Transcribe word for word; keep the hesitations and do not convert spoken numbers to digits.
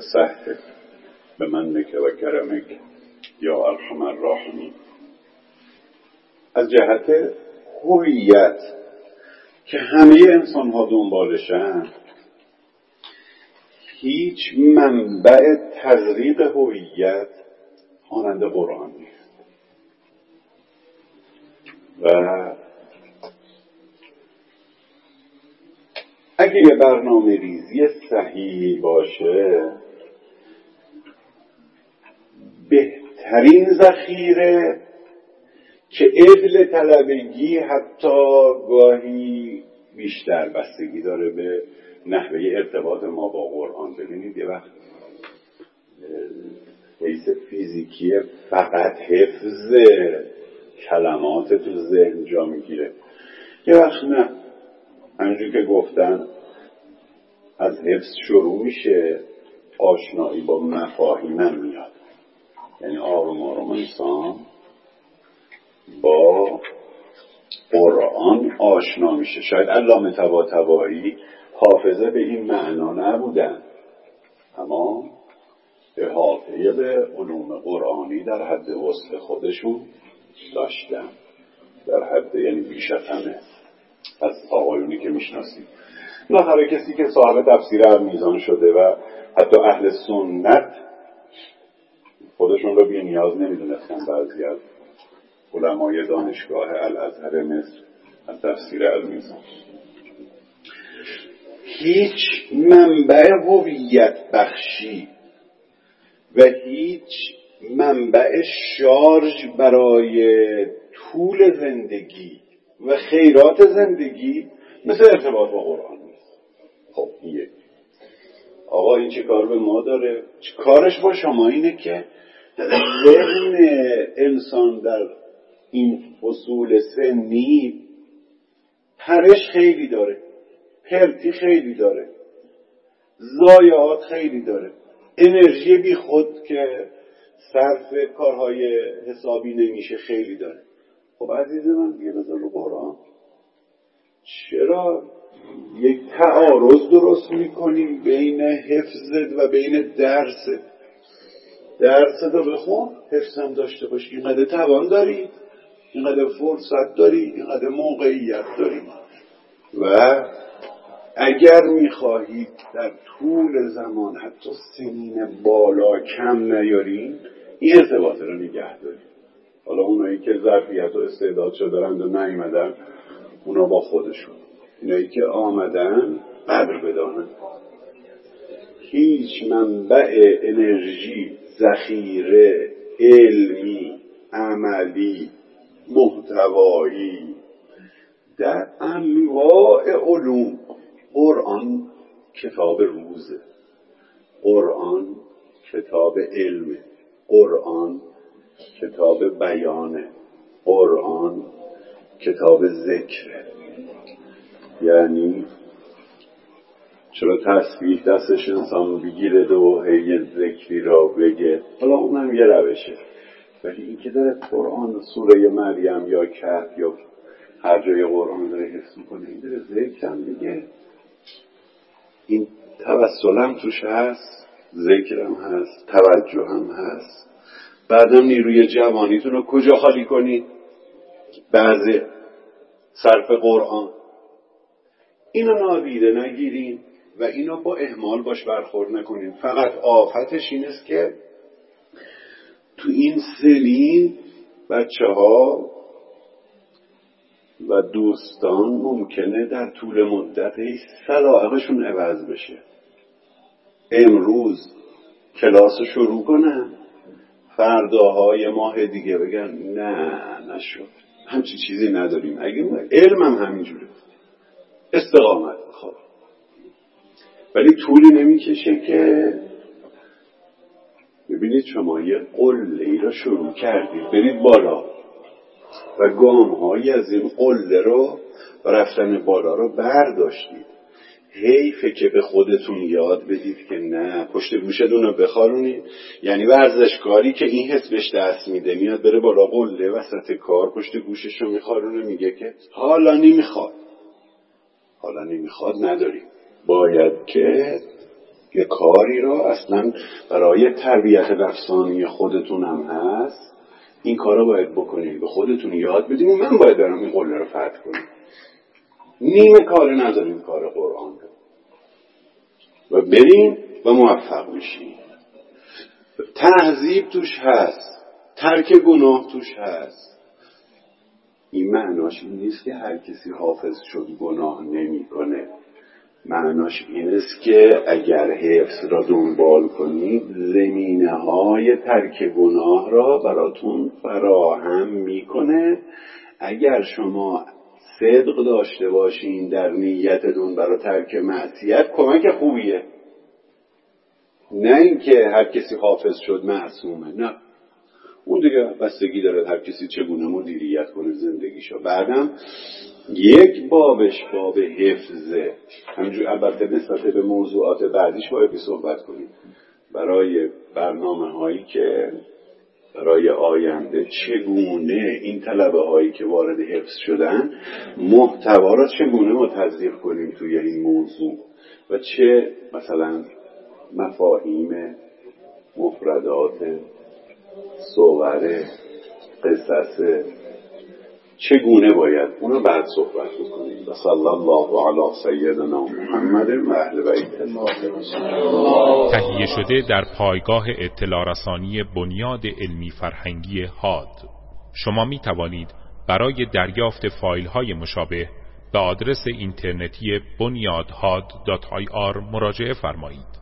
سهل به منک و کرمک یا ارحم الراحمین. از جهت هویت که همه انسان ها دنبالشن، هیچ منبع تزریق هویت مانند قرآن نیست و اگه یه برنامه ریزی صحیحی باشه، بهترین ذخیره که عدل طلبگی حتی گاهی بیشتر بستگی داره به نحوه ارتباط ما با قرآن. ببینید یه وقت حیث فیزیکی فقط حفظ کلمات تو ذهن جا میگیره، یه وقت نه، همینجور که گفتن از حفظ شروع میشه، آشنایی با مفاهیم هم میاد. یعنی آروم آروم انسان با قرآن آشنا میشه. شاید علامه طباطبایی حافظه به این معنا نبودن، اما احاطه به علوم قرآنی در حد وصل خودشون داشتن، در حد یعنی بیش از همه از آقایونی که میشناسید. بالاخره کسی که صاحب تفسیر المیزان شده و حتی اهل سنت خودشون رو بی نیاز نمیدونستن، بعضی از علمای دانشگاه الازهر مصر از تفسیر المیزان. هیچ منبع هویت بخشی و هیچ منبع شارژ برای طول زندگی و خیرات زندگی مثل ارتباط با قرآن نیست. خب یک آقا این چه کار به ما داره؟ چه کارش با شما اینه که ذهن انسان در این فصول سنی پرش خیلی داره، پرتی خیلی داره، ضایعات خیلی داره، انرژی بی خود که صرف کارهای حسابی نمیشه خیلی داره. خب عزیز من دیگه بذار رو قرآن. چرا یک تعارض درست میکنیم بین حفظت و بین درست؟ درست رو بخون، حفظم داشته باشی، اینقدر توان داری، اینقدر فرصت داری، اینقدر موقعیت داری و اگر میخواهید در طول زمان حتی سنین بالا کم نیارین، این ارتباط رو نگه دارید. حالا اونایی که ظرفیت و استعدادشو دارند و نیومدن، اونا با خودشون، اینایی که آمدن قدر بدانن. هیچ منبع انرژی، ذخیره علمی، عملی، محتوایی در انواع علوم، قرآن کتاب روزه، قرآن کتاب علمه، قرآن کتاب بیانه، قرآن کتاب ذکره. یعنی چرا تسبیح دستش انسان بگیره و هی ذکری را بگه، حالا اونم یه روشه، ولی این که داره قرآن سوره مریم یا کهف یا هر جای قرآن داره حفظ میکنه، این داره ذکر هم بگه، این توسل هم توش هست، ذکر هم هست، توجه هم هست. بعدم نیروی جوانیتون رو کجا خالی کنید؟ بعضی صرف قرآن. اینو نادیده نگیرین و اینو با اهمال باش برخورد نکنین. فقط آفتش این است که تو این سنین بچه ها و دوستان ممکنه در طول مدت سلاحقشون عوض بشه. امروز کلاس شروع کنن، فرداهای ماه دیگه بگن نه نشد، همچی چیزی نداریم. اگه علم هم همینجوره، استقامت خب، ولی طولی نمیکشه که ببینید شما یه قله‌ای رو شروع کردید برید بالا و گام‌هایی از این قله رو و رفتن بالا رو برداشتید. حیفه که به خودتون یاد بدید که نه، پشت گوشتون رو بخارونید. یعنی ورزشکاری که این حس بهش دست میده، میاد بره بالا قله، وسط کار پشت گوشش رو میخارونه، میگه که حالا نمیخواد، حالا نمیخواد نداریم. باید که یه کاری را اصلا برای تربیت نفسانی خودتون هم هست، این کارا باید بکنید، به خودتون یاد بدین و من باید برم این قله رو فتح کنم. نیمه کار نذارین کار قرآن رو و برین و موفق میشین. تهذیب توش هست، ترک گناه توش هست. این معناش این نیست که هر کسی حافظ شد گناه نمی کنه. معناش این است که اگر حفظ را دنبال کنید زمینه های ترک گناه را براتون فراهم میکنه. اگر شما صدق داشته باشین در نیتتون برای ترک معصیت، کمک خوبیه. نه اینکه هر کسی حافظ شد معصومه، نه، اون دیگه بستگی داره هر کسی چگونه مدیریت کنه زندگیشو. بعدم یک بابش باب حفظه، همینجور البته نسبت به موضوعات بعدیش باید صحبت کنیم. برای برنامه هایی که برای آینده چگونه این طلبه هایی که وارد حفظ شدن محتوا را چگونه ما تزریق کنیم توی این موضوع و چه مثلا مفاهیم، مفردات، صور، قصص چگونه باید اونو بعد صحبت بکنیم. و صلی الله علی سیدنا محمد و اهل بیته. تهیه شده در پایگاه اطلاع رسانی بنیاد علمی فرهنگی هاد. شما می توانید برای دریافت فایل های مشابه به آدرس اینترنتی بنیاد هاد دات آی آر مراجعه فرمایید.